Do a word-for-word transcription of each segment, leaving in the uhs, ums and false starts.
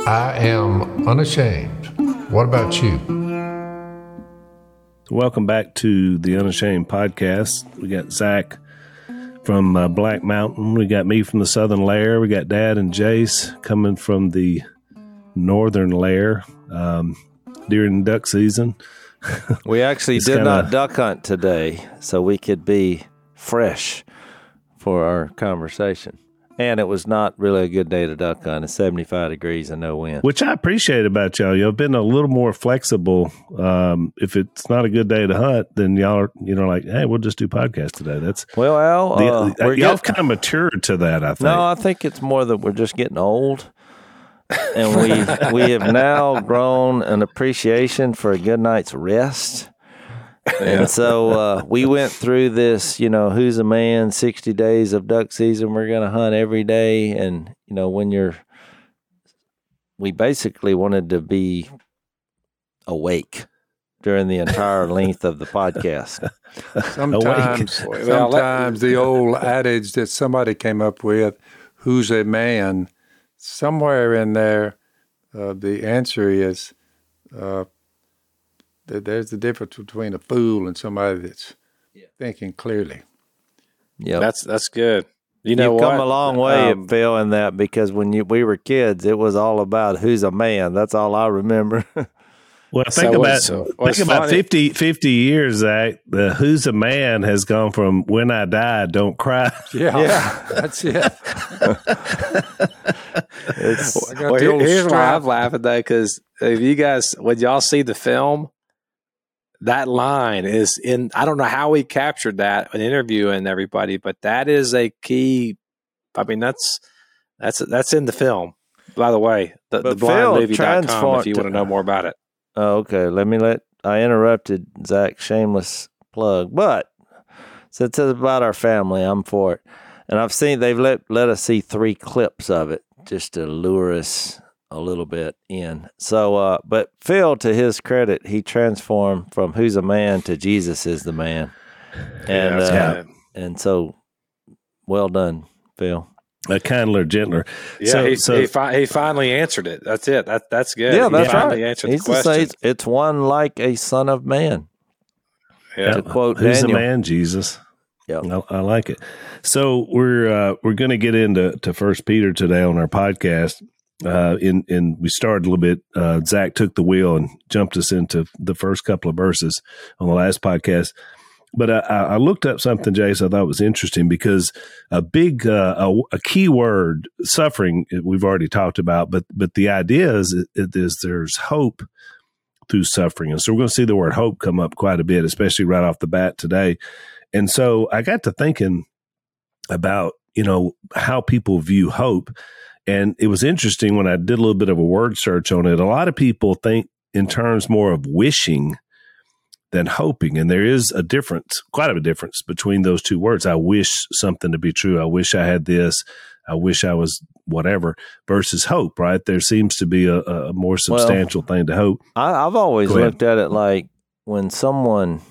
I am unashamed. What about you? Welcome back to the Unashamed Podcast. We got Zach from uh, Black Mountain. We got me from the Southern Lair. We got Dad and Jace coming from the Northern Lair um, during duck season. We actually did kinda... not duck hunt today, so we could be fresh for our conversation. And it was not really a good day to duck hunt. It's seventy-five degrees and no wind. Which I appreciate about y'all. Y'all been a little more flexible. Um, if it's not a good day to hunt, then y'all are, you know, like, hey, we'll just do podcast today. That's Well, Al, the, uh, y'all getting... have kind of matured to that, I think. No, I think it's more that we're just getting old. And we we have now grown an appreciation for a good night's rest. And so uh, we went through this, you know, who's a man, sixty days of duck season. We're going to hunt every day. And, you know, when you're, we basically wanted to be awake during the entire length of the podcast. Sometimes, sometimes the old adage that somebody came up with, who's a man, somewhere in there, uh, the answer is uh, that there's the difference between a fool and somebody that's yeah. thinking clearly. Yeah, that's that's good. You know, You've what? come a long way, um, Phil, in that, because when you, we were kids, it was all about who's a man. That's all I remember. Well, think so about so, think about fifty, fifty years, Zach. The "Who's a Man" has gone from "When I Die, Don't Cry." Yeah, yeah, that's it. it's, well, here, here's strap. why I'm laughing though, because if you guys, when y'all see the film, that line is in. I don't know how we captured that in interviewing everybody, but that is a key. I mean, that's that's that's in the film. By the way, the, the blind movie dot com if you want to know more about it. Oh, okay. Let me let, I interrupted Zach, shameless plug, but since it's about our family, I'm for it. And I've seen, they've let, let us see three clips of it just to lure us a little bit in. So, uh, but Phil, to his credit, he transformed from who's a man to Jesus is the man. And, yeah, uh, and so well done, Phil. A kindler, gentler. Yeah, so, he, so, he, fi- he finally answered it. That's it. That that's good. Yeah, that's he finally right. answered He's the question. Say, it's one like a son of man. Yeah. To quote Who's Daniel. the man? Jesus. Yeah, I, I like it. So we're uh, we're going to get into to First Peter today on our podcast. Uh, in in we started a little bit. Uh, Zach took the wheel and jumped us into the first couple of verses on the last podcast. But I, I looked up something, Jace, I thought was interesting because a big, uh, a, a key word, suffering, we've already talked about, but but the idea is, is there's hope through suffering. And so we're going to see the word hope come up quite a bit, especially right off the bat today. And so I got to thinking about, you know, how people view hope. And it was interesting when I did a little bit of a word search on it. A lot of people think in terms more of wishing than hoping. And there is a difference, quite a difference between those two words. I wish something to be true. I wish I had this. I wish I was whatever versus hope, right? There seems to be a, a more substantial well, thing to hope. I, I've always looked at it like when someone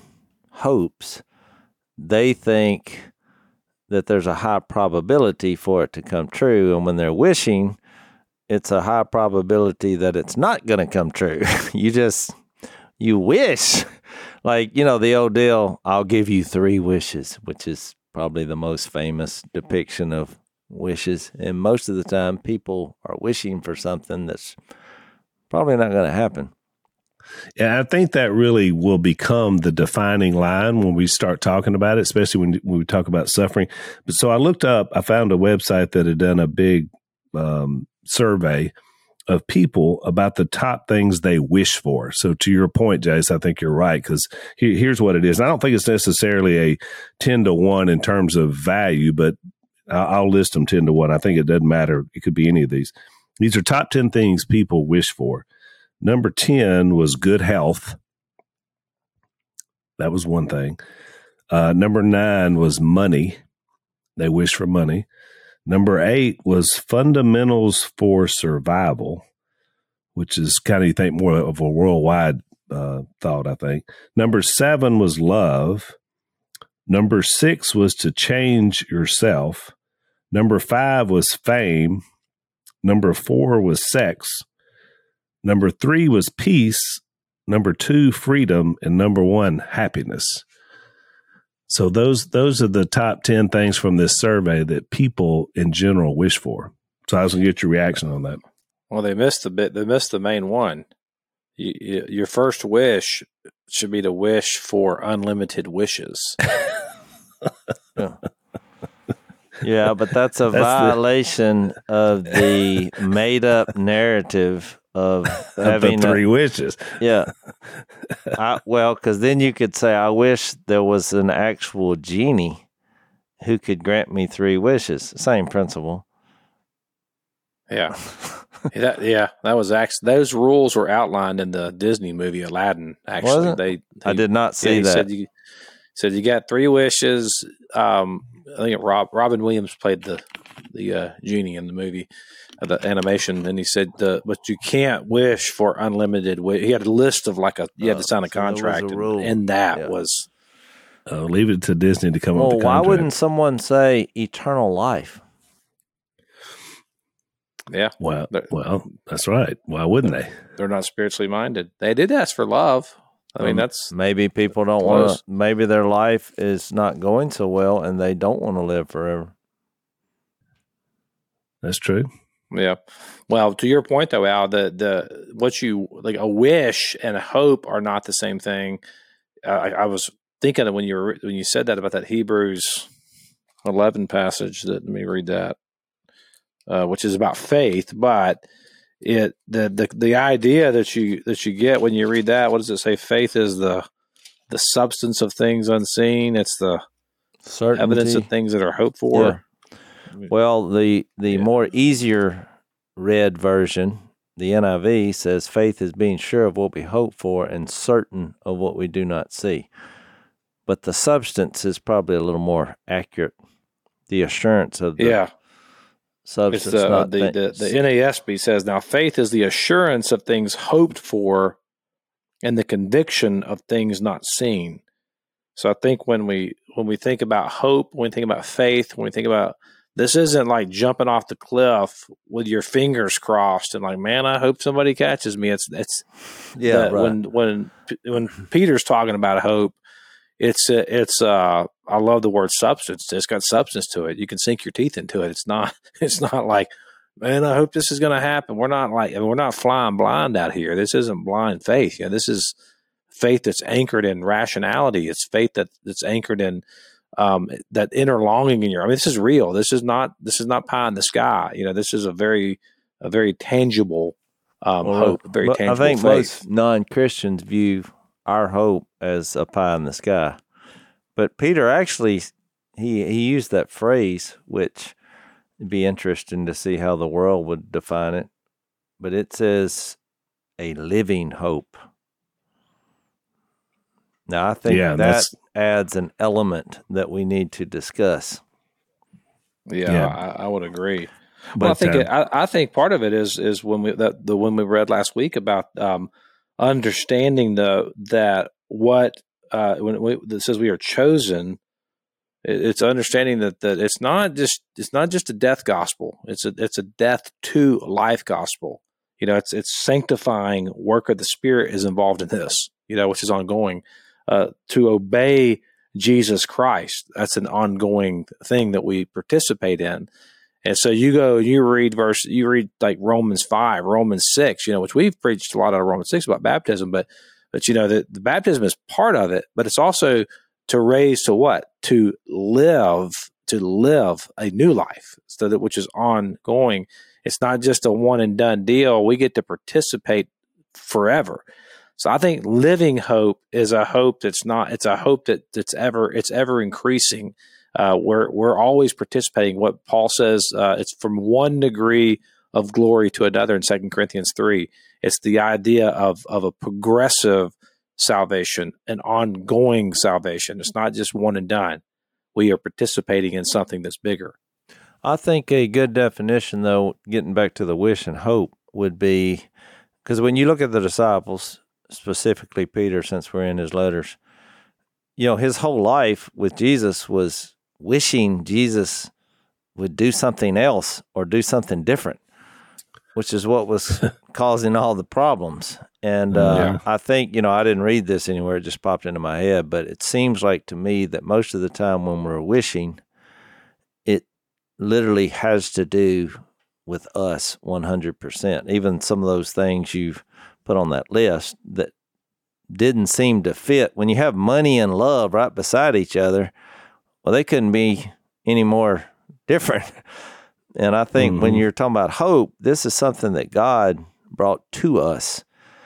hopes, they think that there's a high probability for it to come true. And when they're wishing, it's a high probability that it's not going to come true. You just, you wish. Like, you know, the old deal, I'll give you three wishes, which is probably the most famous depiction of wishes. And most of the time, people are wishing for something that's probably not going to happen. Yeah, I think that really will become the defining line when we start talking about it, especially when, when we talk about suffering. But so I looked up, I found a website that had done a big um, survey of people about the top things they wish for. So to your point, Jace, I think you're right, because here, here's what it is. And I don't think it's necessarily a ten to one in terms of value, but I'll, I'll list them ten to one. I think it doesn't matter. It could be any of these. These are top ten things people wish for. Number ten was good health. That was one thing. Uh, number nine was money. They wish for money. Number eight was fundamentals for survival, which is kind of, you think, more of a worldwide uh, thought, I think. Number seven was love. Number six was to change yourself. Number five was fame. Number four was sex. Number three was peace. Number two, freedom. And number one, happiness. So those those are the top ten things from this survey that people in general wish for. So I was going to get your reaction on that. Well, they missed the bit. They missed the main one. You, you, your first wish should be to wish for unlimited wishes. yeah. yeah, but that's a that's violation the... of the made-up narrative of having the three a, wishes. Yeah. I, well, because then you could say, I wish there was an actual genie who could grant me three wishes. Same principle. Yeah. that, yeah, that was actually, those rules were outlined in the Disney movie Aladdin. Actually, they, they I did not see yeah, that. Said you, said you got three wishes. Um, I think Rob, Robin Williams played the the uh, genie in the movie, uh, the animation, and he said, uh, "But you can't wish for unlimited wish." He had a list of like a you had to sign a so contract, a and, and that yeah. was. Uh, leave it to Disney to come well, up with the why contract. wouldn't someone say eternal life? Yeah. Well, well, that's right. Why wouldn't they? They're not spiritually minded. They did ask for love. I mean, um, that's maybe people don't want to. Maybe their life is not going so well, and they don't want to live forever. That's true. Yeah. Well, to your point though, Al, the the what you like a wish and a hope are not the same thing. Uh, I, I was thinking of when you were when you said that about that Hebrews eleven passage. That let me read that. Uh, which is about faith, but it the, the the idea that you that you get when you read that, what does it say? Faith is the the substance of things unseen. It's the certainty. Evidence of things that are hoped for. Yeah. Well, the the yeah. more easier read version, the N I V says, "Faith is being sure of what we hope for and certain of what we do not see." But the substance is probably a little more accurate. The assurance of the yeah. substance. It's the, not the, the, the N A S B says, now faith is the assurance of things hoped for and the conviction of things not seen. So I think when we when we think about hope, when we think about faith, when we think about this isn't like jumping off the cliff with your fingers crossed and like, man, I hope somebody catches me. It's it's yeah. the, right. When when when Peter's talking about hope, it's it's uh I love the word substance. It's got substance to it. You can sink your teeth into it. It's not it's not like, man, I hope this is going to happen. We're not like we're not flying blind out here. This isn't blind faith. Yeah, this is faith that's anchored in rationality. It's faith that that's anchored in um, that inner longing in your. I mean, this is real. This is not this is not pie in the sky. You know, this is a very a very tangible um, well, hope. A very tangible I think faith. most non-Christians view our hope as a pie in the sky. But Peter actually, he he used that phrase, which would be interesting to see how the world would define it. But it says a living hope. Now, I think yeah, that adds an element that we need to discuss. Yeah, yeah. I, I would agree. But well, I think uh, it, I, I think part of it is is when we that the one we read last week about um, understanding the that what uh, when we, it says we are chosen. It, it's understanding that that it's not just it's not just a death gospel. It's a it's a death to life gospel. You know, it's it's sanctifying work of the Spirit is involved in this. You know, which is ongoing. Uh, to obey Jesus Christ, that's an ongoing thing that we participate in. And so you go, you read verse, you read like Romans five, Romans six, you know, which we've preached a lot out of Romans six about baptism, but, but you know, the, the baptism is part of it, but it's also to raise to what? To live, to live a new life, so that which is ongoing. It's not just a one and done deal. We get to participate forever. So I think living hope is a hope that's not, it's a hope that that's ever, it's ever increasing. Uh, we're, we're always participating. What Paul says, uh, it's from one degree of glory to another in Second Corinthians three. It's the idea of, of a progressive salvation, an ongoing salvation. It's not just one and done. We are participating in something that's bigger. I think a good definition, though, getting back to the wish and hope, would be, because when you look at the disciples, specifically Peter, since we're in his letters, you know, his whole life with Jesus was wishing Jesus would do something else or do something different. which is what was causing all the problems. And uh, yeah. I think, you know, I didn't read this anywhere. It just popped into my head. But it seems like to me that most of the time when we're wishing, it literally has to do with us one hundred percent. Even some of those things you've put on that list that didn't seem to fit. When you have money and love right beside each other, well, they couldn't be any more different. And I think mm-hmm. when you're talking about hope, this is something that God brought to us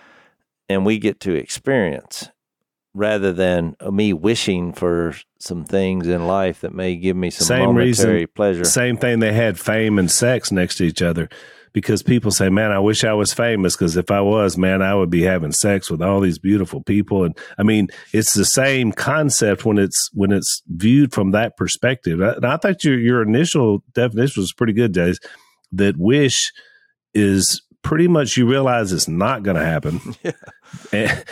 and we get to experience rather than me wishing for some things in life that may give me some same momentary reason, pleasure. Same thing. They had fame and sex next to each other because people say, man, I wish I was famous because if I was, man, I would be having sex with all these beautiful people. And I mean, it's the same concept when it's, when it's viewed from that perspective. And I think your, your initial definition was pretty good, Jace, that wish is pretty much you realize it's not going to happen. Yeah. And,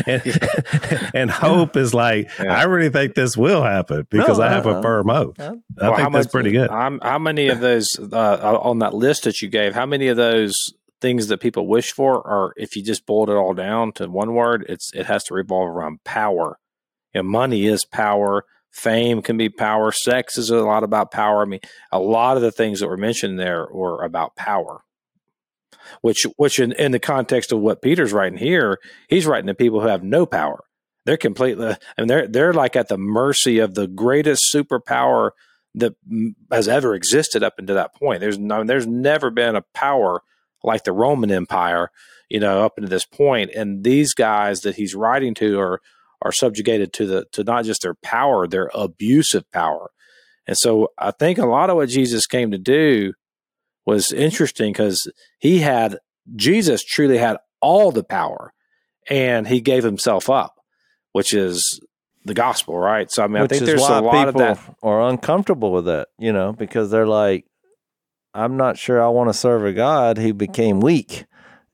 and, and hope is like, yeah. I really think this will happen because no, I have uh, a firm hope. Uh, I well, think that's much, pretty good. How, how many of those uh, on that list that you gave, how many of those things that people wish for are, if you just boiled it all down to one word, it's it has to revolve around power. You know, money is power. Fame can be power. Sex is a lot about power. I mean, a lot of the things that were mentioned there were about power. Which, which in, in the context of what Peter's writing here, he's writing to people who have no power. They're completely, I mean, they're they're like at the mercy of the greatest superpower that has ever existed up until that point. There's no, there's never been a power like the Roman Empire, you know, up until this point. And these guys that he's writing to are are subjugated to the to not just their power, their abusive power. And so I think a lot of what Jesus came to do was interesting because he had, Jesus truly had all the power and he gave himself up, which is the gospel, right? So, I mean, which I think is there's why a lot people of that. Are uncomfortable with that, you know, because they're like, I'm not sure I want to serve a God who became weak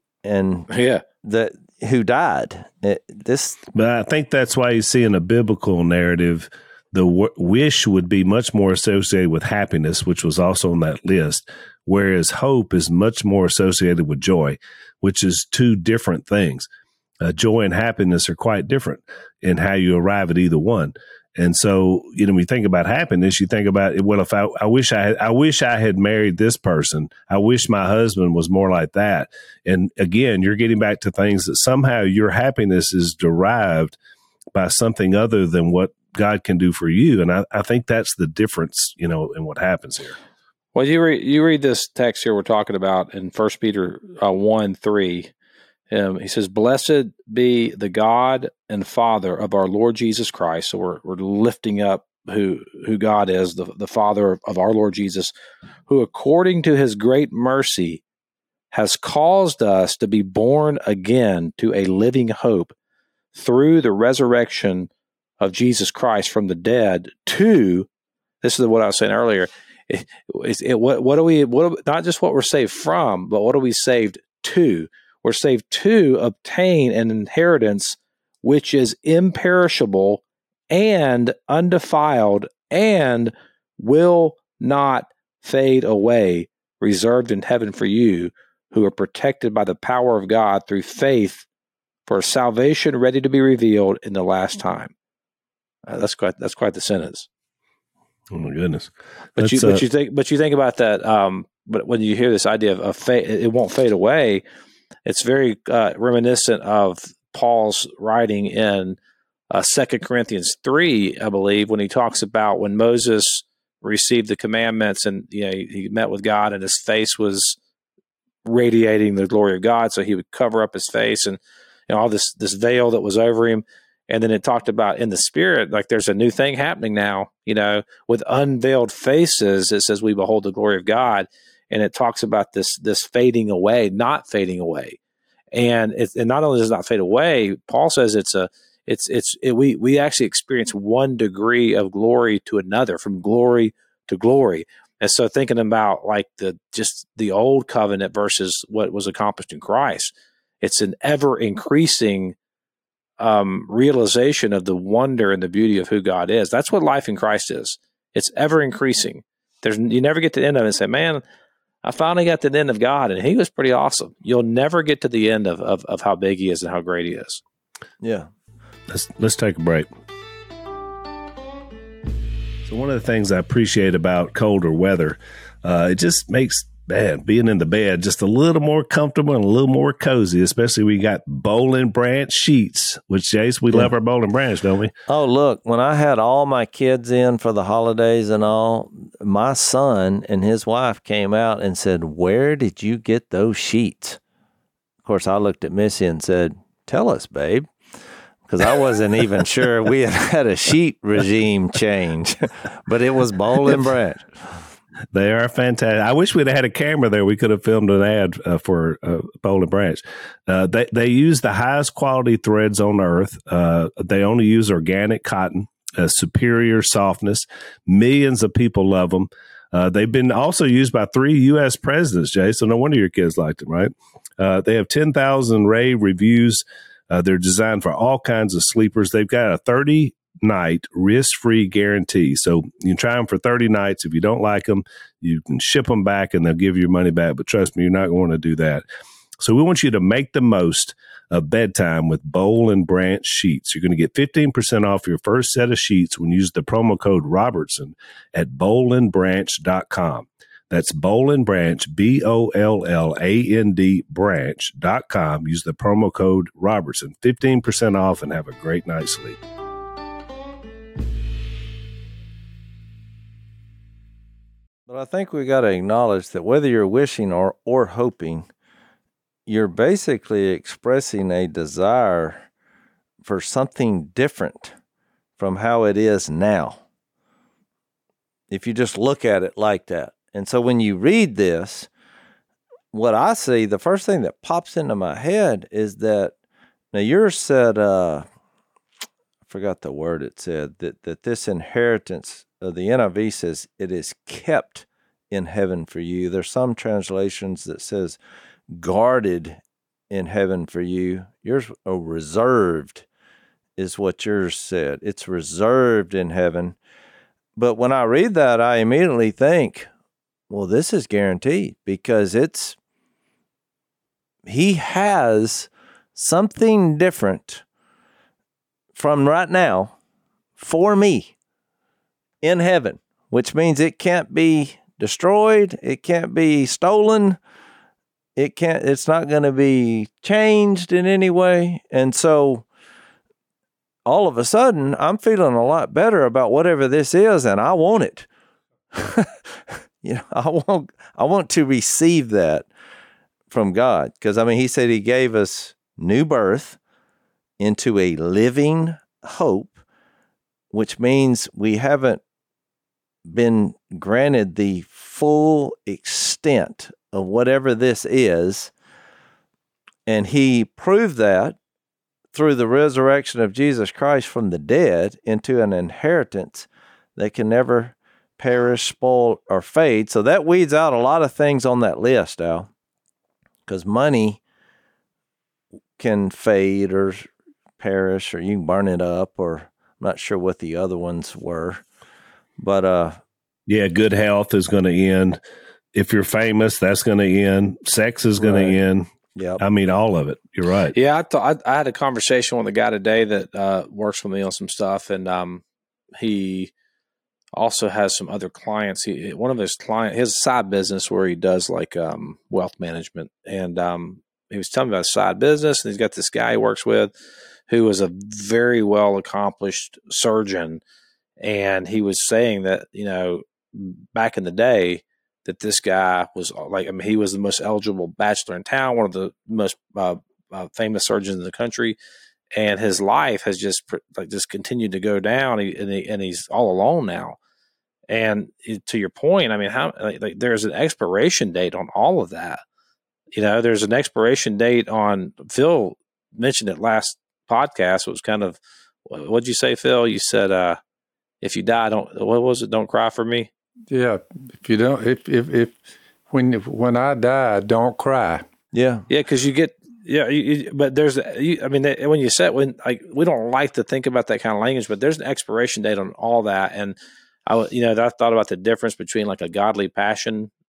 and yeah. that who died. It, this, But I think that's why you see in a biblical narrative, the w- wish would be much more associated with happiness, which was also on that list, whereas hope is much more associated with joy, which is two different things. Uh, joy and happiness are quite different in how you arrive at either one. And so, you know, when you think about happiness, you think about, well, if I, I wish I had, I wish I had married this person. I wish my husband was more like that. And again, you're getting back to things that somehow your happiness is derived by something other than what God can do for you. And I, I think that's the difference, you know, in what happens here. Well, you read, you read this text here we're talking about in First Peter uh, one, three. Um, he says, blessed be the God and Father of our Lord Jesus Christ. So we're, we're lifting up who, who God is, the, the Father of, of our Lord Jesus, who according to his great mercy has caused us to be born again to a living hope through the resurrection of Jesus Christ from the dead to, this is what I was saying earlier, it, it, it, what, what do we, what, not just what we're saved from, but what are we saved to? We're saved to obtain an inheritance which is imperishable and undefiled and will not fade away, reserved in heaven for you who are protected by the power of God through faith for salvation ready to be revealed in the last time. Uh, that's quite that's quite the sentence. Oh my goodness! But that's, you but uh, you think but you think about that. Um, but when you hear this idea of, of fade, it won't fade away. It's very uh, reminiscent of Paul's writing in uh, Second Corinthians three, I believe, when he talks about when Moses received the commandments and you know he, he met with God and his face was radiating the glory of God, so he would cover up his face and you know all this this veil that was over him. And then it talked about in the spirit, like there's a new thing happening now, you know, with unveiled faces. It says we behold the glory of God. And it talks about this this fading away, not fading away. And it and not only does it not fade away, Paul says it's a it's it's it, we we actually experience one degree of glory to another, from glory to glory. And so thinking about like the just the old covenant versus what was accomplished in Christ, it's an ever increasing Um, realization of the wonder and the beauty of who God is. That's what life in Christ is. It's ever increasing. There's you never get to the end of it and say, man, I finally got to the end of God, and he was pretty awesome. You'll never get to the end of, of, of how big he is and how great he is. Yeah. Let's, let's take a break. So one of the things I appreciate about colder weather, uh, it just makes man, being in the bed just a little more comfortable and a little more cozy, especially we got Boll & Branch sheets, which, Jace, we yeah. love our Boll & Branch, don't we? Oh, look, when I had all my kids in for the holidays and all, my son and his wife came out and said, "Where did you get those sheets?" Of course, I looked at Missy and said, "Tell us, babe." Because I wasn't even sure we had had a sheet regime change, but it was Boll & Branch. They are fantastic. I wish we'd had a camera there. We could have filmed an ad uh, for uh, Boll & Branch. Uh, they they use the highest quality threads on earth. Uh, they only use organic cotton, uh, superior softness. Millions of people love them. Uh, they've been also used by three U S presidents, Jay. So no wonder your kids liked them, right? Uh, they have ten thousand rave reviews. Uh, they're designed for all kinds of sleepers. They've got a thirty night risk-free guarantee. So you can try them for thirty nights. If you don't like them, you can ship them back and they'll give you your money back. But trust me, you're not going to do that. So we want you to make the most of bedtime with Boll & Branch sheets. You're going to get fifteen percent off your first set of sheets when you use the promo code Robertson at boll and branch dot com. That's Boll & Branch, B O L L A N D branch dot com. Use the promo code Robertson, fifteen percent off, and have a great night's sleep. But I think we got to acknowledge that whether you're wishing or, or hoping, you're basically expressing a desire for something different from how it is now, if you just look at it like that. And so when you read this, what I see, the first thing that pops into my head is that, now yours said, uh, I forgot the word it said, that, that this inheritance, uh, the N I V says, it is kept in heaven for you. There's some translations that says guarded in heaven for you. Yours, oh, reserved is what yours said. It's reserved in heaven. But when I read that, I immediately think, well, this is guaranteed because it's, he has something different from right now for me in heaven, which means it can't be destroyed. It can't be stolen. It can't, it's not going to be changed in any way. And so all of a sudden I'm feeling a lot better about whatever this is. And I want it. You know, I want, I want to receive that from God. Because, I mean, he said he gave us new birth into a living hope, which means we haven't been granted the full extent of whatever this is. And he proved that through the resurrection of Jesus Christ from the dead into an inheritance that can never perish, spoil, or fade. So that weeds out a lot of things on that list, Al, because money can fade or perish, or you can burn it up, or I'm not sure what the other ones were. But uh, yeah, good health is going to end. If you're famous, that's going to end. Sex is going right. to end. Yeah, I mean, all of it. You're right. Yeah, I thought I, I had a conversation with a guy today that uh, works with me on some stuff, and um, he also has some other clients. He one of his client, his side business where he does like um, wealth management, and um, he was telling me about his side business, and he's got this guy he works with who was a very well accomplished surgeon, and he was saying that, you know, back in the day, that this guy was like, I mean, he was the most eligible bachelor in town, one of the most uh, uh, famous surgeons in the country, and his life has just like just continued to go down, he, and, he, and he's all alone now. And it, to your point, I mean, how like, like there's an expiration date on all of that. You know, there's an expiration date on. Phil mentioned it last podcast. It was kind of, what'd you say, Phil? You said, uh, if you die, don't. What was it? Don't cry for me. Yeah, if you don't, if if if when when I die, don't cry. Yeah, yeah, because you get yeah, you, you, but there's you, I mean, when you said when like we don't like to think about that kind of language, but there's an expiration date on all that, and I you know I thought about the difference between like a godly passion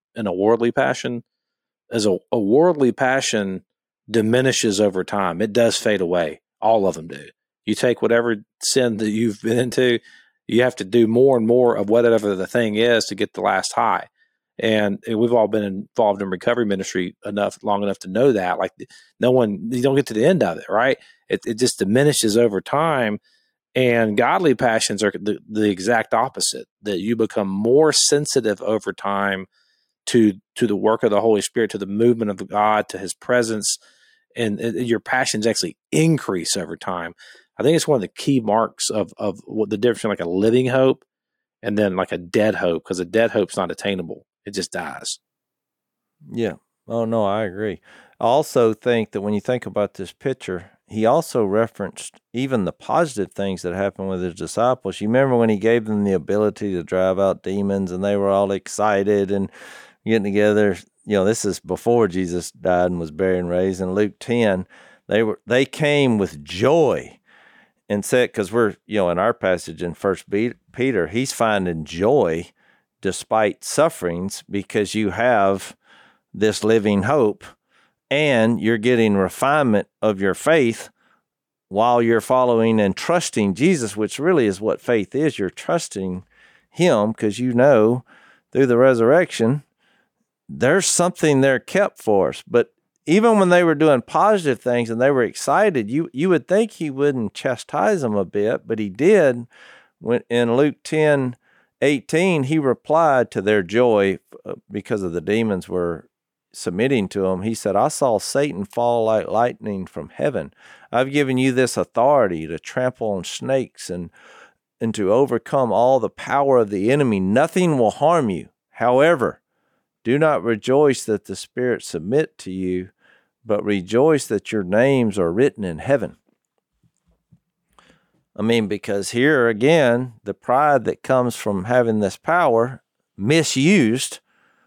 and a worldly passion is a, a worldly passion diminishes over time. It does fade away. All of them do. You take whatever sin that you've been into, you have to do more and more of whatever the thing is to get the last high. And we've all been involved in recovery ministry enough, long enough to know that. Like, no one, you don't get to the end of it, right? It, it just diminishes over time. And godly passions are the, the exact opposite, that you become more sensitive over time to to the work of the Holy Spirit, to the movement of God, to his presence, and, and your passions actually increase over time. I think it's one of the key marks of, of what the difference between like a living hope and then like a dead hope, because a dead hope's not attainable. It just dies. Yeah. Oh, no, I agree. I also think that when you think about this picture, he also referenced even the positive things that happened with his disciples. You remember when he gave them the ability to drive out demons and they were all excited and getting together. You know, this is before Jesus died and was buried and raised. In Luke ten, they were they came with joy and said, because we're, you know, in our passage in First Peter, he's finding joy despite sufferings because you have this living hope and you're getting refinement of your faith while you're following and trusting Jesus, which really is what faith is. You're trusting him because you know through the resurrection, there's something there kept for us. But even when they were doing positive things and they were excited, you you would think he wouldn't chastise them a bit, but he did. When in Luke ten eighteen, he replied to their joy because of the demons were submitting to him. He said, I saw Satan fall like lightning from heaven. I've given you this authority to trample on snakes and, and to overcome all the power of the enemy. Nothing will harm you. However, do not rejoice that the spirits submit to you, but rejoice that your names are written in heaven. I mean, because here again, the pride that comes from having this power misused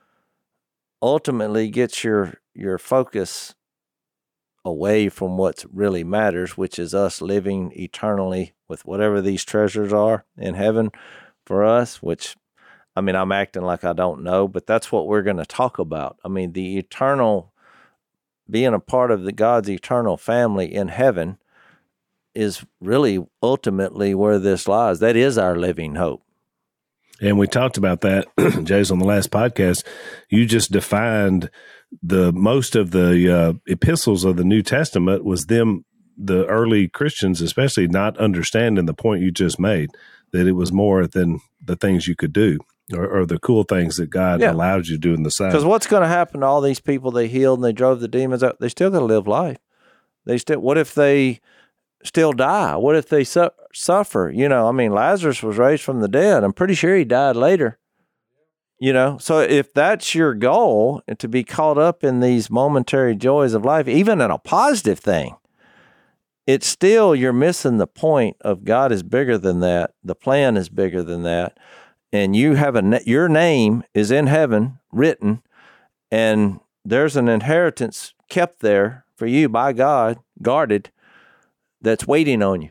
ultimately gets your your focus away from what really matters, which is us living eternally with whatever these treasures are in heaven for us, which, I mean, I'm acting like I don't know, but that's what we're going to talk about. I mean, the eternal, being a part of the God's eternal family in heaven is really ultimately where this lies. That is our living hope. And we talked about that, Jason, on the last podcast. You just defined the most of the uh, epistles of the New Testament was them, the early Christians, especially not understanding the point you just made, that it was more than the things you could do or, or the cool things that God yeah. allowed you to do in the side. Because what's going to happen to all these people they healed and they drove the demons out? They still got to live life. They still. What if they still die? What if they su- suffer? You know, I mean, Lazarus was raised from the dead. I'm pretty sure he died later. You know, so if that's your goal, to be caught up in these momentary joys of life, even in a positive thing, it's still, you're missing the point of God is bigger than that. The plan is bigger than that. And you have a, your name is in heaven written, and there's an inheritance kept there for you by God, guarded, that's waiting on you.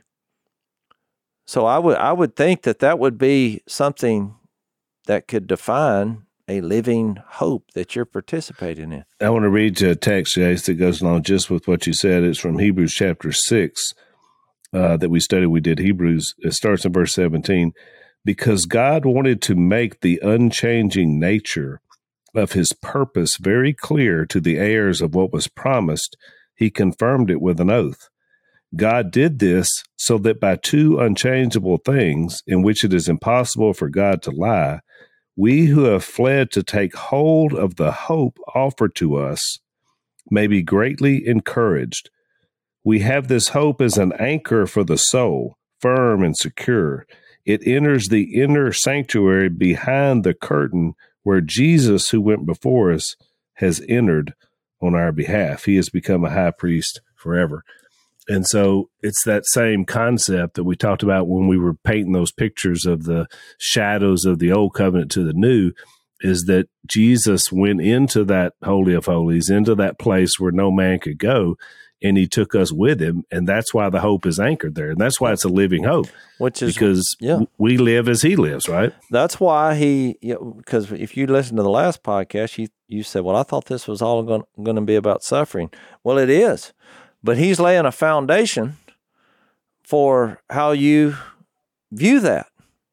So I would I would think that that would be something that could define a living hope that you're participating in. I want to read you a text, Jace, that goes along just with what you said. It's from Hebrews chapter six uh, that we studied. We did Hebrews. It starts in verse seventeen. Because God wanted to make the unchanging nature of his purpose very clear to the heirs of what was promised, he confirmed it with an oath. God did this so that by two unchangeable things in which it is impossible for God to lie, we who have fled to take hold of the hope offered to us may be greatly encouraged. We have this hope as an anchor for the soul, firm and secure. It enters the inner sanctuary behind the curtain where Jesus, who went before us, has entered on our behalf. He has become a high priest forever. And so it's that same concept that we talked about when we were painting those pictures of the shadows of the old covenant to the new, is that Jesus went into that Holy of Holies, into that place where no man could go, and he took us with him. And that's why the hope is anchored there. And that's why it's a living hope, which is because yeah. we live as he lives, right? That's why he, you know, because if you listen to the last podcast, you, you said, well, I thought this was all going, going to be about suffering. Well, it is, but he's laying a foundation for how you view that.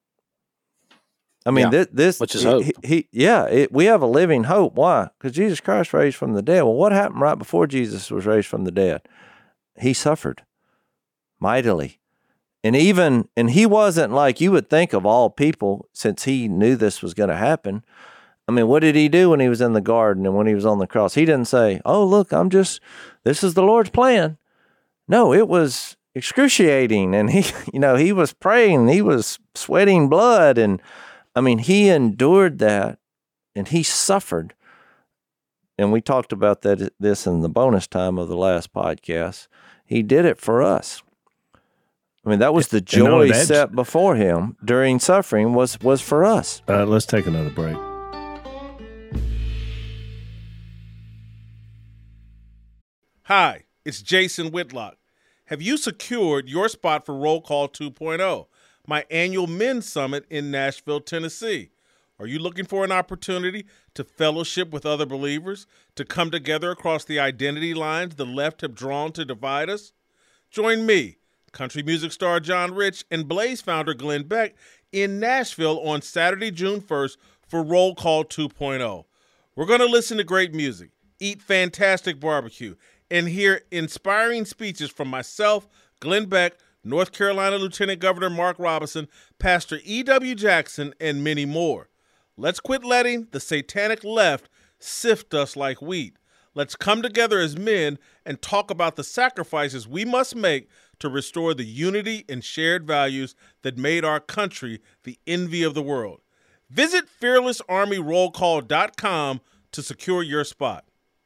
I mean, yeah, this, this, which is hope. He, he yeah, it, we have a living hope. Why? Because Jesus Christ raised from the dead. Well, what happened right before Jesus was raised from the dead? He suffered mightily. And even, and he wasn't like you would think of all people, since he knew this was going to happen. I mean, what did he do when he was in the garden and when he was on the cross? He didn't say, oh, look, I'm just, this is the Lord's plan. No, it was excruciating. And he, you know, he was praying, he was sweating blood. And I mean, he endured that and he suffered. And we talked about that, this in the bonus time of the last podcast. He did it for us. I mean, that was the joy set before him during suffering was, was for us. Uh, let's take another break. Hi, it's Jason Whitlock. Have you secured your spot for Roll Call two point oh, my annual men's summit in Nashville, Tennessee? Are you looking for an opportunity to fellowship with other believers, to come together across the identity lines the left have drawn to divide us? Join me, country music star John Rich, and Blaze founder Glenn Beck in Nashville on Saturday, June first for Roll Call two point oh. We're going to listen to great music, eat fantastic barbecue, and hear inspiring speeches from myself, Glenn Beck, North Carolina Lieutenant Governor Mark Robinson, Pastor E W. Jackson, and many more. Let's quit letting the satanic left sift us like wheat. Let's come together as men and talk about the sacrifices we must make to restore the unity and shared values that made our country the envy of the world. Visit fearless army roll call dot com to secure your spot.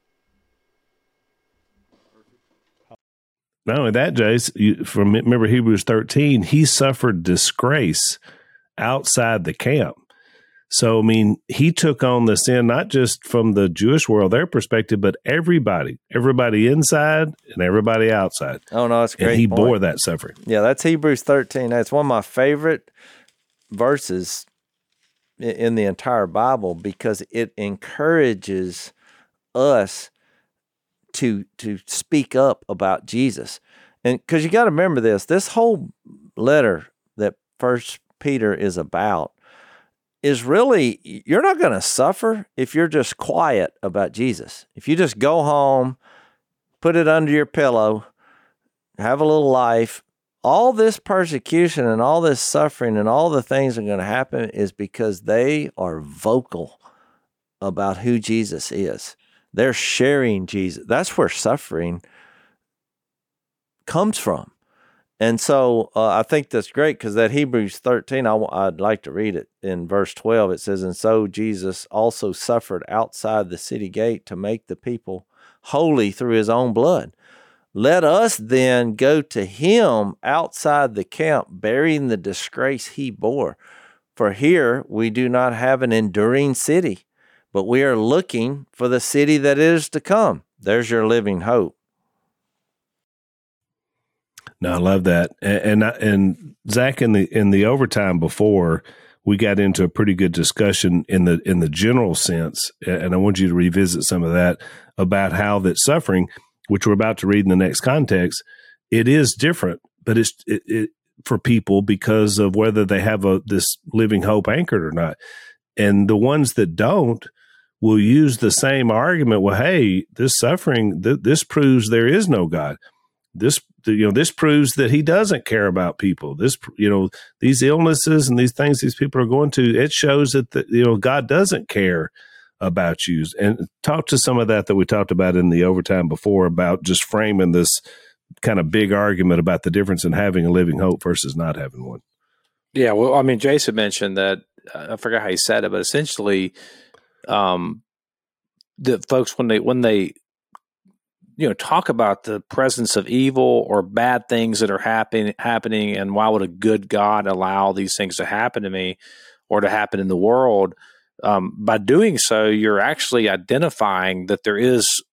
Not only that, Jace, you, from remember Hebrews thirteen, he suffered disgrace outside the camp. So, I mean, he took on the sin, not just from the Jewish world, their perspective, but everybody, everybody inside and everybody outside. Oh, no, that's a great And he point. bore that suffering. Yeah, that's Hebrews thirteen. That's one of my favorite verses in the entire Bible because it encourages us to to speak up about Jesus. And because you got to remember this, this whole letter that First Peter is about is really, you're not going to suffer if you're just quiet about Jesus. If you just go home, put it under your pillow, have a little life, all this persecution and all this suffering and all the things that are going to happen is because they are vocal about who Jesus is. They're sharing Jesus. That's where suffering comes from. And so uh, I think that's great because that Hebrews thirteen, I, I'd like to read it in verse twelve. It says, and so Jesus also suffered outside the city gate to make the people holy through his own blood. Let us then go to him outside the camp, bearing the disgrace he bore. For here we do not have an enduring city, but we are looking for the city that is to come. There's your living hope. No, I love that. And, and and Zach, in the in the overtime before, we got into a pretty good discussion in the in the general sense, and I want you to revisit some of that about how that suffering, which we're about to read in the next context, it is different, but it's it, it, for people because of whether they have a this living hope anchored or not. And the ones that don't will use the same argument. Well, hey, this suffering, th- this proves there is no God. This, you know, this proves that he doesn't care about people. This, you know, these illnesses and these things these people are going to, it shows that, the, you know, God doesn't care about you. And talk to some of that that we talked about in the overtime before about just framing this kind of big argument about the difference in having a living hope versus not having one. Yeah, well, I mean, Jason mentioned that, uh, I forgot how he said it, but essentially, um, the folks, when they, when they, you know, talk about the presence of evil or bad things that are happening, happening, and why would a good God allow these things to happen to me or to happen in the world? Um, by doing so, you're actually identifying that there is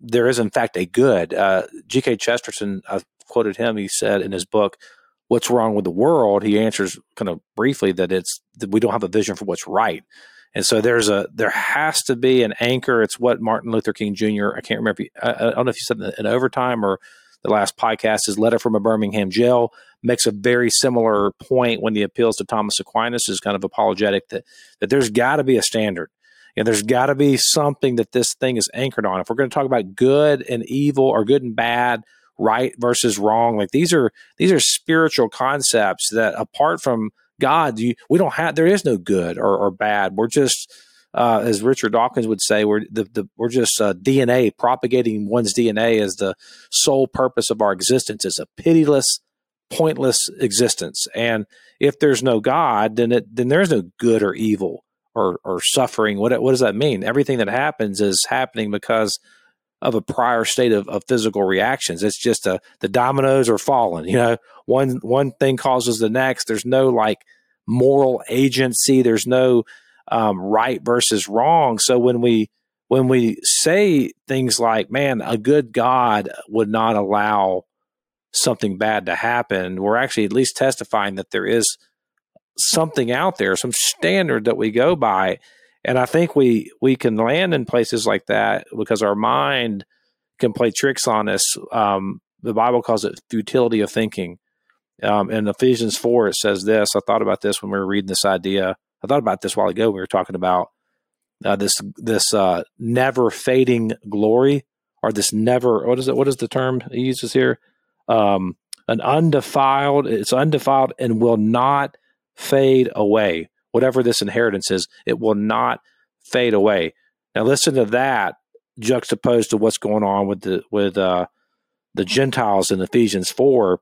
there is in fact a good. Uh, G K Chesterton, I've quoted him. He said in his book, "What's Wrong with the World?" He answers kind of briefly that it's that we don't have a vision for what's right. And so there's a there has to be an anchor. It's what Martin Luther King Junior I can't remember. If he, I, I don't know if he said in, in overtime or the last podcast. His letter from a Birmingham jail makes a very similar point when he appeals to Thomas Aquinas, is kind of apologetic that that there's got to be a standard. And there's got to be something that this thing is anchored on. If we're going to talk about good and evil, or good and bad, right versus wrong, like these are these are spiritual concepts that, apart from God, you, we don't have. There is no good or, or bad. We're just, uh, as Richard Dawkins would say, we're the, the we're just uh, D N A propagating one's D N A as the sole purpose of our existence. It's a pitiless, pointless existence. And if there's no God, then it then there's no good or evil or or suffering. What what does that mean? Everything that happens is happening because of a prior state of, of physical reactions. It's just a, the dominoes are falling, you know, one, one thing causes the next. There's no like moral agency. There's no um, right versus wrong. So when we, when we say things like, man, a good God would not allow something bad to happen, we're actually at least testifying that there is something out there, some standard that we go by. And I think we we can land in places like that because our mind can play tricks on us. Um, the Bible calls it futility of thinking. Um, in Ephesians four, it says this. I thought about this when we were reading this idea. I thought about this a while ago. We were talking about uh, this this uh, never fading glory, or this never. What is it? What is the term he uses here? Um, an undefiled. It's undefiled and will not fade away. Whatever this inheritance is, it will not fade away. Now, listen to that juxtaposed to what's going on with the with uh, the Gentiles in Ephesians four.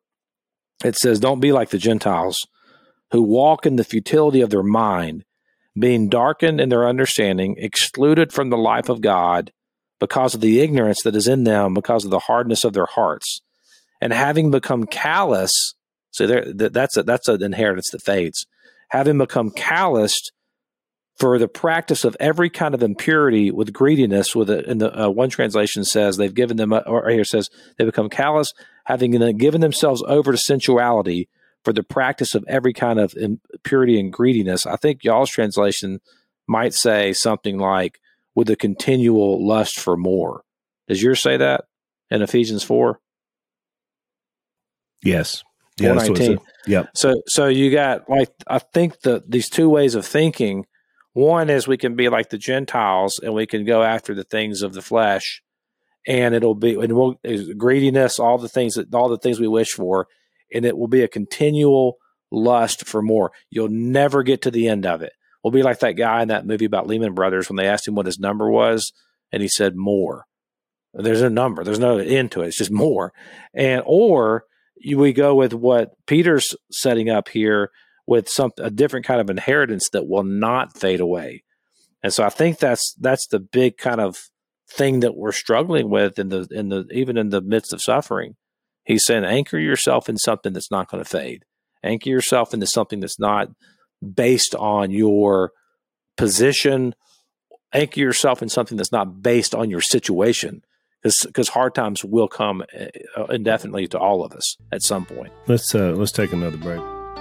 It says, "Don't be like the Gentiles, who walk in the futility of their mind, being darkened in their understanding, excluded from the life of God because of the ignorance that is in them, because of the hardness of their hearts, and having become callous." So there, that's a, that's an inheritance that fades. Having become calloused for the practice of every kind of impurity with greediness, with a, in the uh, one translation says they've given them, or here says they become callous, having given themselves over to sensuality for the practice of every kind of impurity and greediness. I think y'all's translation might say something like with a continual lust for more. Does yours say that in Ephesians four? Yes. Yeah, that's what it said. Yep. So, so you got like, I think the these two ways of thinking. One is we can be like the Gentiles and we can go after the things of the flesh, and it'll be and we'll greediness, all the things that all the things we wish for, and it will be a continual lust for more. You'll never get to the end of it. We'll be like that guy in that movie about Lehman Brothers when they asked him what his number was, and he said more. There's a number. There's no end to it. It's just more. And or we go with what Peter's setting up here with some a different kind of inheritance that will not fade away. And so I think that's that's the big kind of thing that we're struggling with in the in the even in the midst of suffering. He's saying anchor yourself in something that's not going to fade. Anchor yourself into something that's not based on your position. Anchor yourself in something that's not based on your situation. Because hard times will come indefinitely to all of us at some point. Let's uh, let's take another break.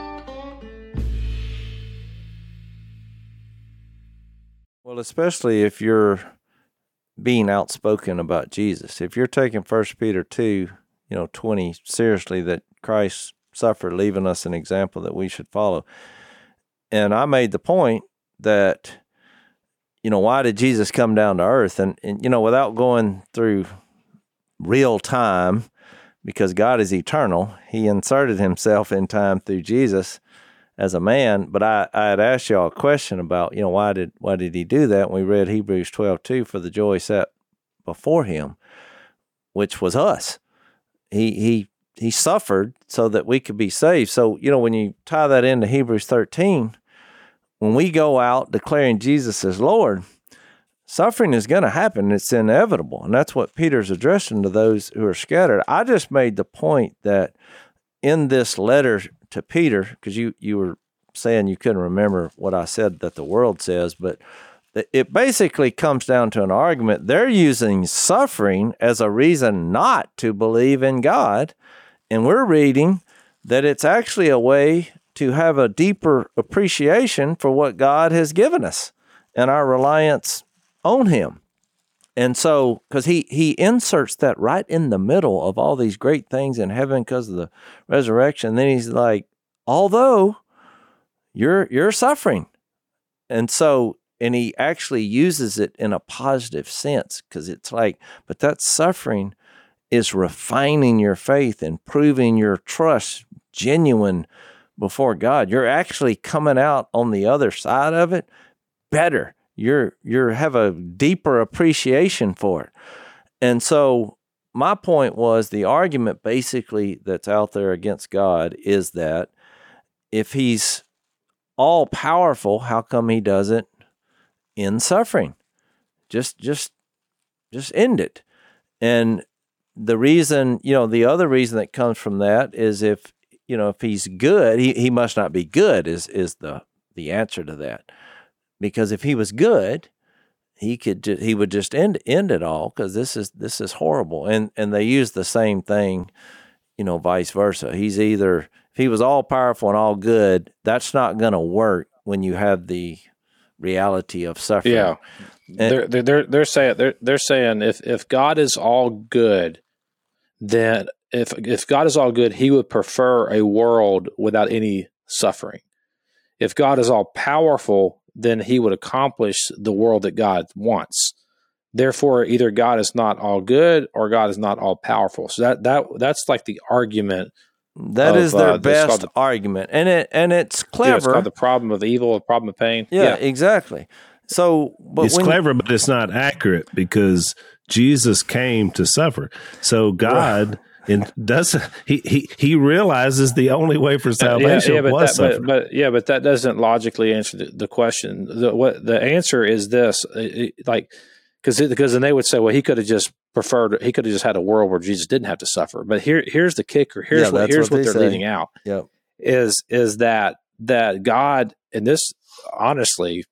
Well, especially if you're being outspoken about Jesus, if you're taking First Peter two, you know, twenty seriously, that Christ suffered, leaving us an example that we should follow. And I made the point that, you know, why did Jesus come down to earth? And, and, you know, without going through real time, because God is eternal, he inserted himself in time through Jesus as a man. But I, I had asked y'all a question about, you know, why did why did he do that? And we read Hebrews twelve two, for the joy set before him, which was us. He, he, he suffered so that we could be saved. So, you know, when you tie that into Hebrews thirteen, when we go out declaring Jesus as Lord, suffering is going to happen. It's inevitable. And that's what Peter's addressing to those who are scattered. I just made the point that in this letter to Peter, because you, you were saying you couldn't remember what I said that the world says, but it basically comes down to an argument. They're using suffering as a reason not to believe in God. And we're reading that it's actually a way to have a deeper appreciation for what God has given us and our reliance on him. And so, because he, he inserts that right in the middle of all these great things in heaven because of the resurrection. Then he's like, although you're you're suffering. And so, and he actually uses it in a positive sense because it's like, but that suffering is refining your faith and proving your trust genuine before God. You're actually coming out on the other side of it better. You're you're have a deeper appreciation for it. And so my point was the argument basically that's out there against God is that if he's all powerful, how come he does it in suffering? Just just just end it. And the reason, you know, the other reason that comes from that is if, you know, if he's good, he, he must not be good is is the the answer to that. Because if he was good, he could ju- he would just end end it all because this is this is horrible. And and they use the same thing, you know, vice versa. He's either if he was all powerful and all good, that's not going to work when you have the reality of suffering. Yeah, and, they're they're they're saying they're they're saying if if God is all good, then if if God is all good, he would prefer a world without any suffering. If God is all powerful, then he would accomplish the world that God wants. Therefore, either God is not all good or God is not all powerful. So that that that's like the argument. That of, is their uh, best the, argument, and it and it's clever. Yeah, it's called the problem of evil, the problem of pain. Yeah, yeah. exactly. So, but it's when, clever, but it's not accurate because Jesus came to suffer. So God. And does he, he he realizes the only way for salvation yeah, yeah, was but, that, suffering. but, but yeah, but that doesn't logically answer the, the question. The what the answer is this, it, like because because then they would say, well, he could have just preferred, he could have just had a world where Jesus didn't have to suffer. But here here's the kicker. Here's yeah, what here's what, what they're say. leaving out. Yep. Is is that that God, and this honestly,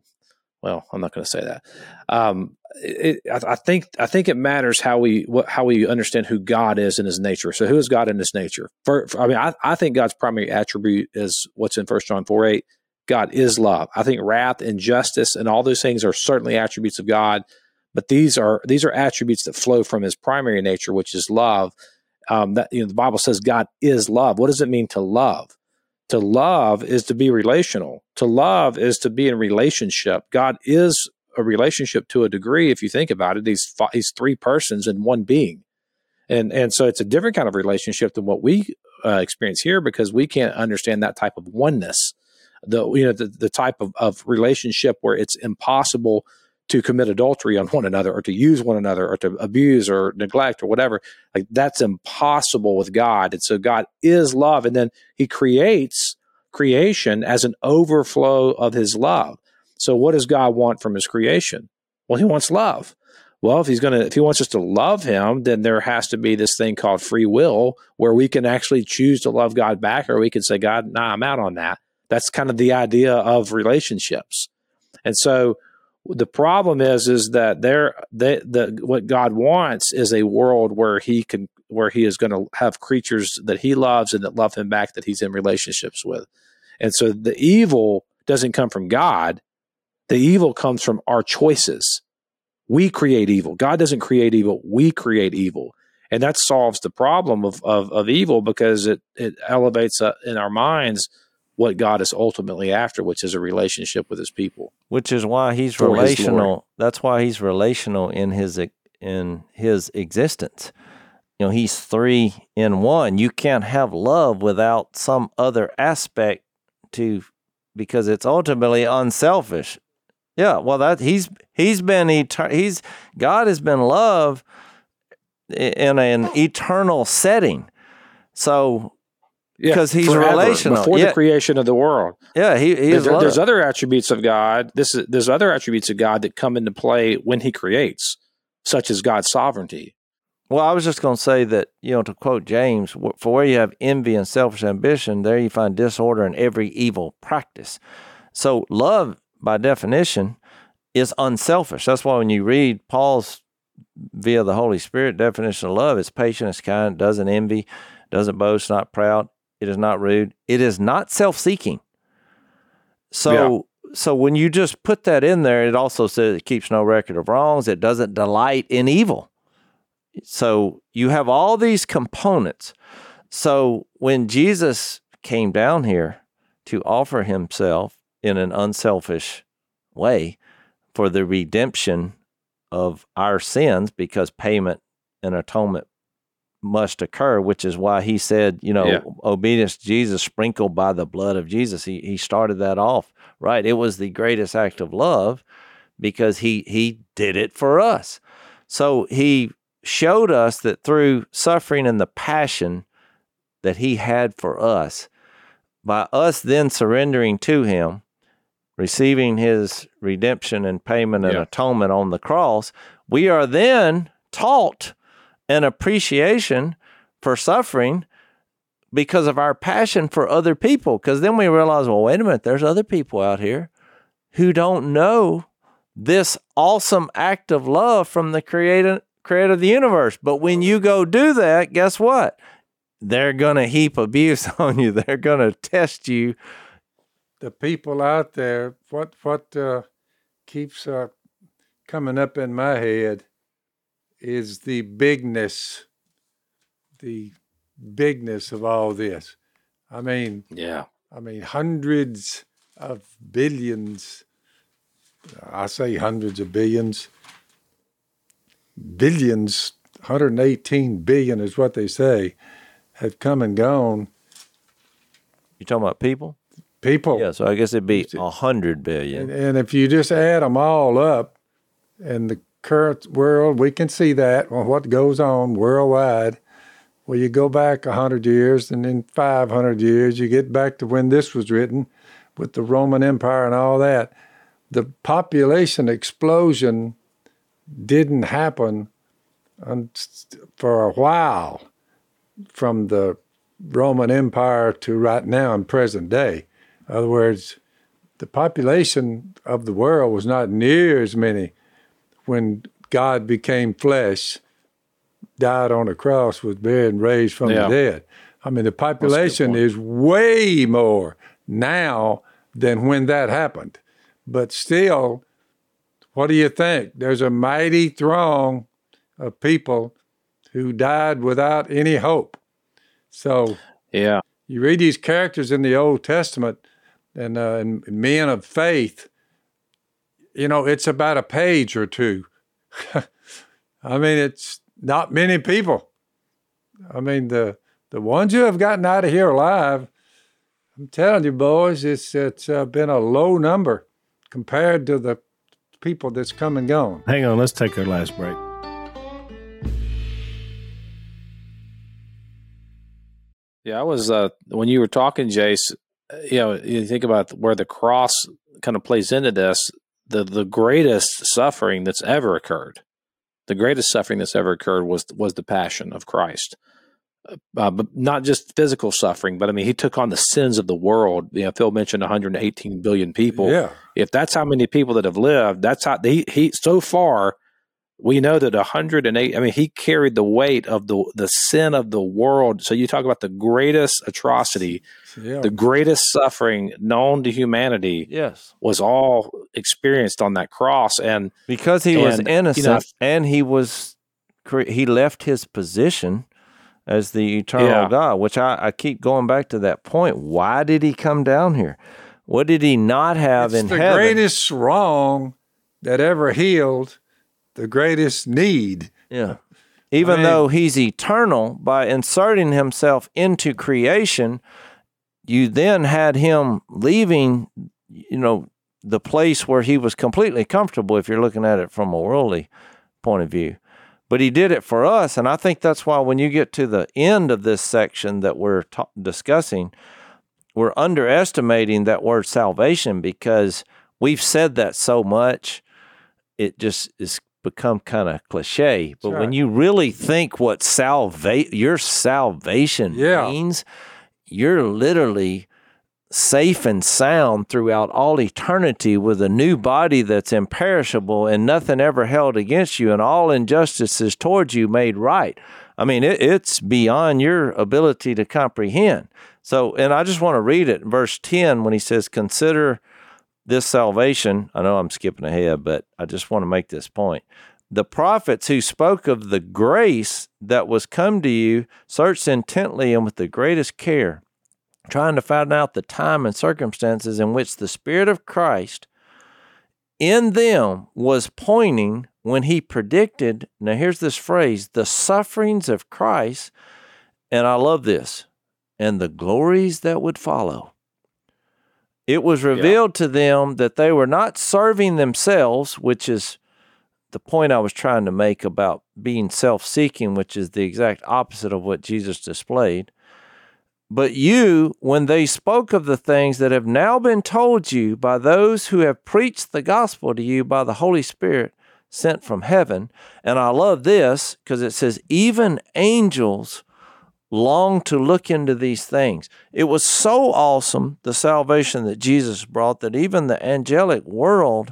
well, I'm not going to say that. Um, It, I, I think I think it matters how we what, how we understand who God is in his nature. So who is God in his nature? For, for, I mean, I, I think God's primary attribute is what's in First John four eight. God is love. I think wrath and justice and all those things are certainly attributes of God, but these are these are attributes that flow from his primary nature, which is love. Um, that you know, the Bible says God is love. What does it mean to love? To love is to be relational. To love is to be in relationship. God is a relationship to a degree. If you think about it, he's he's three persons in one being, and and so it's a different kind of relationship than what we uh, experience here because we can't understand that type of oneness. The you know the, the type of, of relationship where it's impossible to commit adultery on one another or to use one another or to abuse or neglect or whatever. Like that's impossible with God. And so God is love, and then he creates creation as an overflow of his love. So what does God want from his creation? Well, he wants love. Well, if he's going to, if he wants us to love him, then there has to be this thing called free will where we can actually choose to love God back, or we can say, God, nah, I'm out on that. That's kind of the idea of relationships. And so the problem is, is that there, they, the, what God wants is a world where he can, where he is going to have creatures that he loves and that love him back, that he's in relationships with. And so the evil doesn't come from God. The evil comes from our choices. We create evil. God doesn't create evil. We create evil. And that solves the problem of, of, of evil because it, it elevates uh, in our minds what God is ultimately after, which is a relationship with his people. Which is why he's relational. That's why he's relational in his in his existence. You know, he's three in one. You can't have love without some other aspect to, because it's ultimately unselfish. Yeah, well, that he's he's been etern- he's God has been love in an eternal setting. So because yeah, he's forever, relational before yeah. the creation of the world. Yeah, he, he is there, love. There's other attributes of God. This is there's other attributes of God that come into play when he creates, such as God's sovereignty. Well, I was just going to say that, you know, to quote James, for where you have envy and selfish ambition, there you find disorder in every evil practice. So love, by definition, is unselfish. That's why when you read Paul's via the Holy Spirit definition of love, it's patient, it's kind, doesn't envy, doesn't boast, not proud, it is not rude, it is not self-seeking. So, yeah. so when you just put that in there, it also says it keeps no record of wrongs, it doesn't delight in evil. So you have all these components. So when Jesus came down here to offer himself in an unselfish way for the redemption of our sins, because payment and atonement must occur, which is why he said, you know, yeah. obedience to Jesus sprinkled by the blood of Jesus. He he started that off, right? It was the greatest act of love because he he did it for us. So he showed us that through suffering and the passion that he had for us, by us then surrendering to him, receiving his redemption and payment and yeah. atonement on the cross, we are then taught an appreciation for suffering because of our passion for other people. Because then we realize, well, wait a minute, there's other people out here who don't know this awesome act of love from the creator, creator of the universe. But when you go do that, guess what? They're going to heap abuse on you. They're going to test you. The people out there, what what uh, keeps uh, coming up in my head is the bigness, the bigness of all this. I mean, yeah. I mean, hundreds of billions. I say hundreds of billions. Billions, one hundred eighteen billion is what they say, have come and gone. You talking about people? People. Yeah, so I guess it'd be a hundred billion. And, and if you just add them all up, in the current world, we can see that on what goes on worldwide. Well, you go back a hundred years, and in five hundred years, you get back to when this was written, with the Roman Empire and all that. The population explosion didn't happen for a while from the Roman Empire to right now in present day. In other words, the population of the world was not near as many when God became flesh, died on a cross, was buried and raised from yeah. the dead. I mean, the population is way more now than when that happened. But still, what do you think? There's a mighty throng of people who died without any hope. So yeah, you read these characters in the Old Testament and, uh, and men of faith, you know, it's about a page or two. I mean, it's not many people. I mean, the the ones who have gotten out of here alive, I'm telling you, boys, it's it's uh, been a low number compared to the people that's come and gone. Hang on, let's take our last break. Yeah, I was, uh, when you were talking, Jace, you know, you think about where the cross kind of plays into this, the, the greatest suffering that's ever occurred, the greatest suffering that's ever occurred was, was the passion of Christ. Uh, but not just physical suffering, but I mean, he took on the sins of the world. You know, Phil mentioned one hundred eighteen billion people. Yeah. If that's how many people that have lived, that's how he, he so far, we know that one hundred eight, I mean, he carried the weight of the the sin of the world. So you talk about the greatest atrocity, yeah. the greatest suffering known to humanity yes. was all experienced on that cross. And because he and, was innocent, you know, and he was, he left his position as the eternal yeah. God, which I, I keep going back to that point. Why did he come down here? What did he not have it's in the heaven? The greatest wrong that ever healed, the greatest need. Yeah. Even I mean, though he's eternal, by inserting himself into creation, you then had him leaving, you know, the place where he was completely comfortable if you're looking at it from a worldly point of view. But he did it for us, and I think that's why when you get to the end of this section that we're ta- discussing, we're underestimating that word salvation because we've said that so much, it just is become kind of cliche. But right. when you really think what salva- your salvation yeah. means, you're literally safe and sound throughout all eternity with a new body that's imperishable and nothing ever held against you and all injustices towards you made right. I mean, it, it's beyond your ability to comprehend. So, and I just want to read it, verse ten, when he says, consider this salvation. I know I'm skipping ahead, but I just want to make this point. The prophets who spoke of the grace that was come to you searched intently and with the greatest care, trying to find out the time and circumstances in which the Spirit of Christ in them was pointing when he predicted, now here's this phrase, the sufferings of Christ, and I love this, and the glories that would follow. It was revealed yeah. to them that they were not serving themselves, which is the point I was trying to make about being self-seeking, which is the exact opposite of what Jesus displayed. But you, when they spoke of the things that have now been told you by those who have preached the gospel to you by the Holy Spirit sent from heaven, and I love this because it says, even angels long to look into these things. It was so awesome, the salvation that Jesus brought, that even the angelic world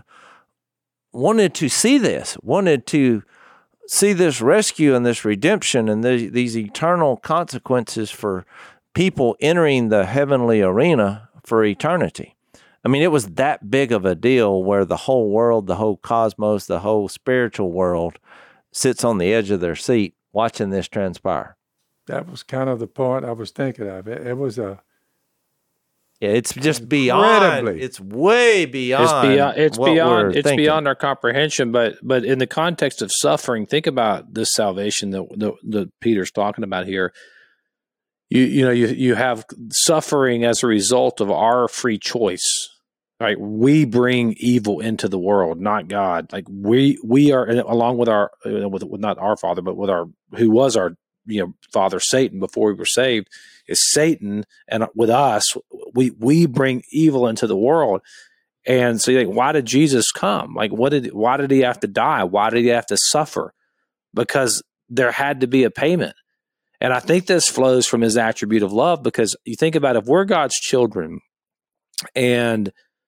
wanted to see this, wanted to see this rescue and this redemption and the, these eternal consequences for people entering the heavenly arena for eternity. I mean, it was that big of a deal where the whole world, the whole cosmos, the whole spiritual world sits on the edge of their seat watching this transpire. That was kind of the point I was thinking of. It, it was a Yeah, it's just beyond. It's way beyond. It's beyond. It's what beyond. we're It's thinking. beyond our comprehension. But but in the context of suffering, think about this salvation that that, that Peter's talking about here. You you know you you have suffering as a result of our free choice. Right? We bring evil into the world, not God. Like we we are along with our with, with not our father, but with our who was our you know father Satan before we were saved. Is Satan, and with us, we we bring evil into the world. And so, you're like, why did Jesus come? Like, what did? Why did he have to die? Why did he have to suffer? Because there had to be a payment. And I think this flows from his attribute of love. Because you think about if we're God's children, and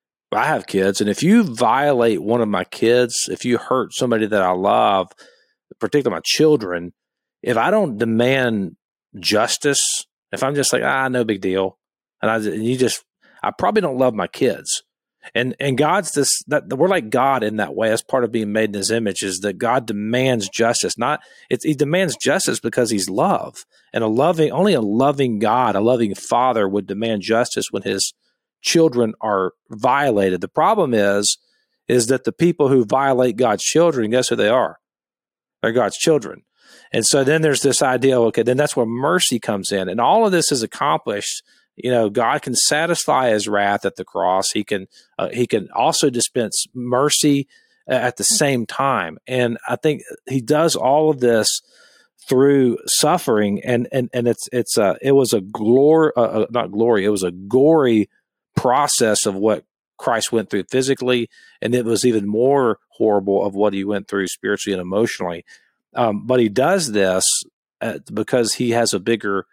I have kids, and if you violate one of my kids, if you hurt somebody that I love, particularly my children, if I don't demand justice. If I'm just like, ah, no big deal, and I and you just, I probably don't love my kids, and and God's this that we're like God in that way. That's part of being made in His image is that God demands justice. Not it's He demands justice because He's love, and a loving only a loving God, a loving Father would demand justice when His children are violated. The problem is, is that the people who violate God's children, guess who they are? They're God's children. And so then there's this idea, okay, then that's where mercy comes in. And all of this is accomplished. You know, God can satisfy his wrath at the cross. He can uh, he can also dispense mercy at the same time. And I think he does all of this through suffering. And and and it's it's a it was a glory, uh, not glory, it was a gory process of what Christ went through physically. And it was even more horrible of what he went through spiritually and emotionally. Um, but he does this uh, because he has a bigger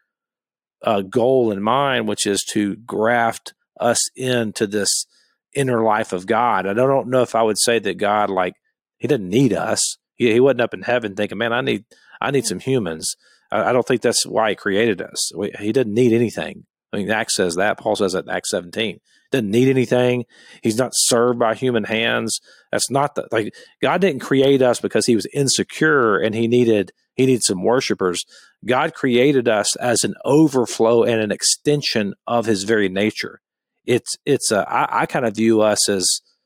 uh, goal in mind, which is to graft us into this inner life of God. And I don't know if I would say that God, like, he didn't need us. He, he wasn't up in heaven thinking, man, I need I need some humans. I, I don't think that's why he created us. We, he didn't need anything. I mean, Acts says that. Paul says that in Acts seventeen. Doesn't need anything. He's not served by human hands. That's not the, like God didn't create us because he was insecure and he needed he needed some worshipers. God created us as an overflow and an extension of his very nature. It's it's a I, I kind of view us as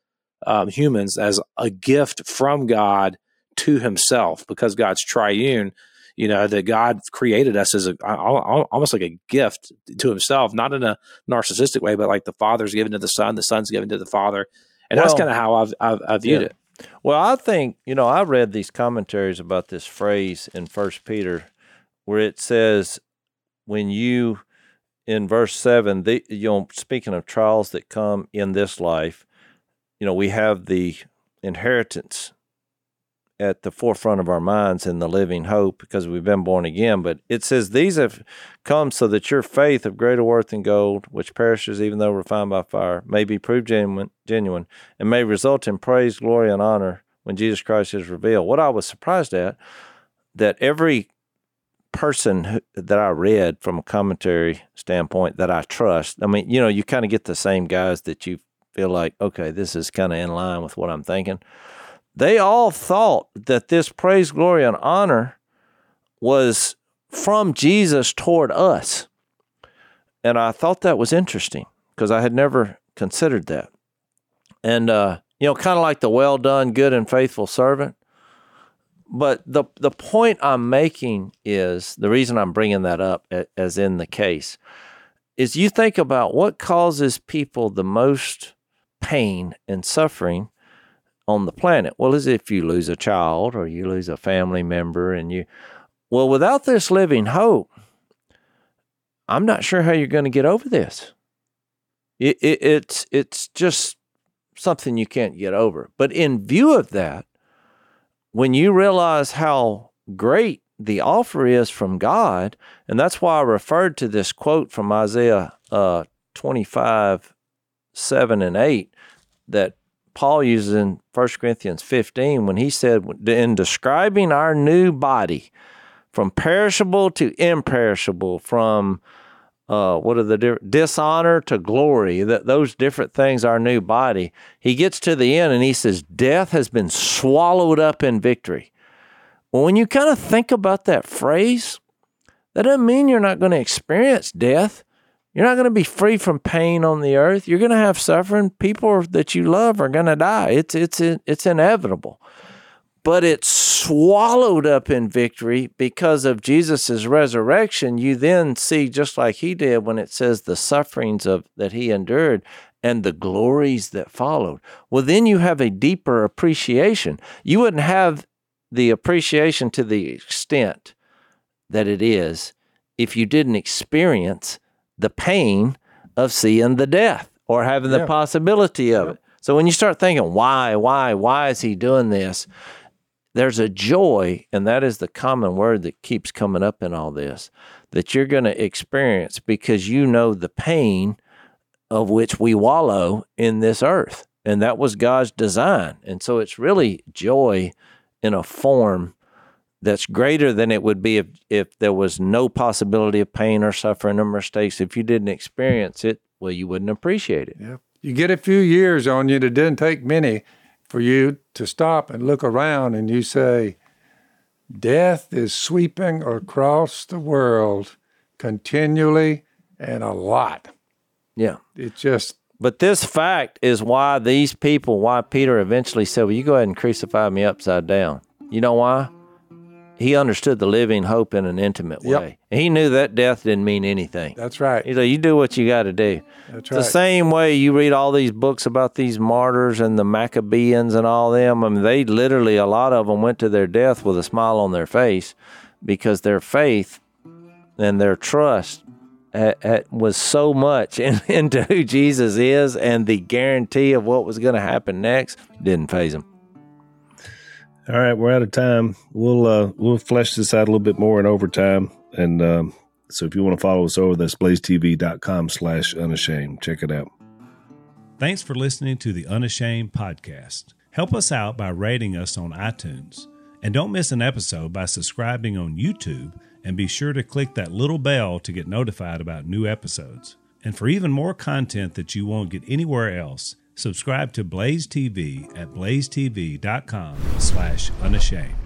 um, humans as a gift from God to himself because God's triune. You know, that God created us as a almost like a gift to himself, not in a narcissistic way, but like the Father's given to the Son, the Son's given to the Father. And well, that's kind of how I've, I've, I've viewed yeah. it. Well, I think, you know, I read these commentaries about this phrase in First Peter where it says, when you, in verse seven, the, you know, speaking of trials that come in this life, you know, we have the inheritance at the forefront of our minds in the living hope because we've been born again. But it says, these have come so that your faith of greater worth than gold, which perishes even though refined by fire, may be proved genuine, genuine and may result in praise, glory, and honor when Jesus Christ is revealed. What I was surprised at, that every person who, that I read from a commentary standpoint that I trust, I mean, you know, you kind of get the same guys that you feel like, okay, this is kind of in line with what I'm thinking. They all thought that this praise, glory, and honor was from Jesus toward us. And I thought that was interesting because I had never considered that. And, uh, you know, kind of like the well done, good and faithful servant. But the the point I'm making is, the reason I'm bringing that up, as in the case, is you think about what causes people the most pain and suffering on the planet. Well, as if you lose a child or you lose a family member and you, well, without this living hope, I'm not sure how you're going to get over this. It, it, it's, it's just something you can't get over. But in view of that, when you realize how great the offer is from God, and that's why I referred to this quote from Isaiah uh, twenty-five, seven and eight, that Paul uses in First Corinthians fifteen when he said, in describing our new body, from perishable to imperishable, from uh, what are the di- dishonor to glory, that those different things, our new body, he gets to the end and he says, death has been swallowed up in victory. Well, when you kind of think about that phrase, that doesn't mean you're not going to experience death. You're not going to be free from pain on the earth. You're going to have suffering. People that you love are going to die. It's it's it's inevitable. But it's swallowed up in victory because of Jesus' resurrection. You then see, just like he did when it says the sufferings of that he endured and the glories that followed. Well, then you have a deeper appreciation. You wouldn't have the appreciation to the extent that it is if you didn't experience the pain of seeing the death or having the yeah. possibility of yeah. it. So when you start thinking, why, why, why is he doing this? There's a joy, and that is the common word that keeps coming up in all this, that you're going to experience because you know the pain of which we wallow in this earth. And that was God's design. And so it's really joy in a form that's greater than it would be if, if there was no possibility of pain or suffering or mistakes. If you didn't experience it, well, you wouldn't appreciate it. Yeah. You get a few years on you. It didn't take many for you to stop and look around and you say, death is sweeping across the world continually and a lot. Yeah. It just... But this fact is why these people, why Peter eventually said, well, you go ahead and crucify me upside down. You know why? He understood the living hope in an intimate way. Yep. He knew that death didn't mean anything. That's right. He said, you do what you got to do. That's right. The same way you read all these books about these martyrs and the Maccabeans and all them. I mean, they literally, a lot of them went to their death with a smile on their face because their faith and their trust at, at, was so much in, into who Jesus is, and the guarantee of what was going to happen next didn't faze them. All right, we're out of time. We'll uh, we'll flesh this out a little bit more in overtime. And um, so if you want to follow us over, that's blazetv.com slash unashamed. Check it out. Thanks for listening to the Unashamed podcast. Help us out by rating us on iTunes. And don't miss an episode by subscribing on YouTube, and be sure to click that little bell to get notified about new episodes. And for even more content that you won't get anywhere else, subscribe to Blaze T V at blazetv.com slash unashamed.